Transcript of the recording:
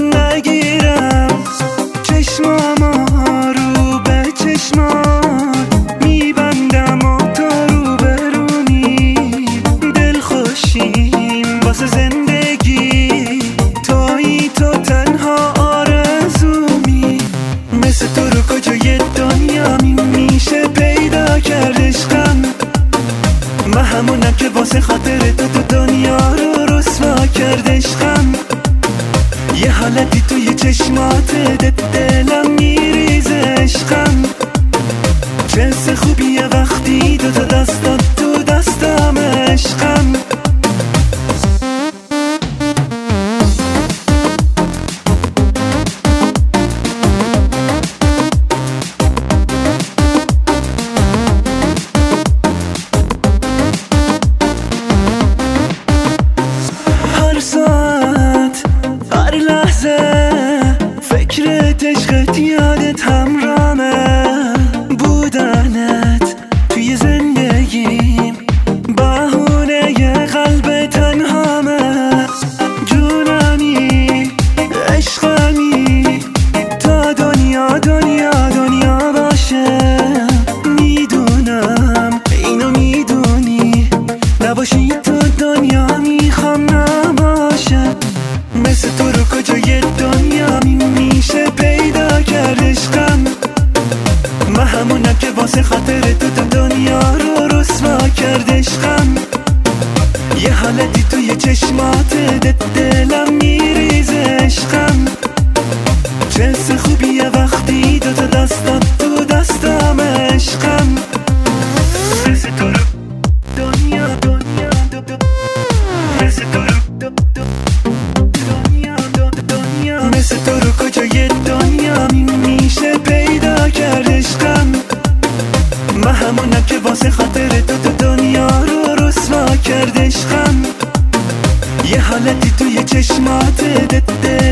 نگیرم. چشمامو رو به چشمات میبندم و تو رو برونی. دل خوشیم واسه زندگی، تویی تو تنها آرزومی. مثل تو رو کجای دنیا میشه پیدا کرد عشقم. من همونم که واسه خاطر تو دنیا رو رسوا کرد عشقم. یه حالتی توی چشمات دلم میریزه عشقم. چه حس خوبیه وقتی دوتا دستات تو دستم عشقم. هر ساعت هر لحظه فکرت عشقت یادت همرامه. بودنت توی زندگیم بهونه ی قلب تنهامه. جونمی عشقمی تا دنیا دنیا دنیا باشه. میدونم اینو میدونی، نباشی تو دنیا میخوام نباشه. مثل تو رو کجای دنیا میشه پیدا کرد عشقم. من همونم که واسه خاطر تو دنیا رو رسوا کرد عشقم. یه حالتی توی چشمات دلم میریزه عشقم. چه حس خوبیه وقتی دوتا دستات تو دستم عشقم. مثل تو رو دنیا دنیا مثل تو رو دنیا مثل تو رو کجای دنیا میشه پیدا کرد عشقم. من همونم که واسه خاطر تو دنیا رو رسوا کرد عشقم. یه حالتی توی چشمات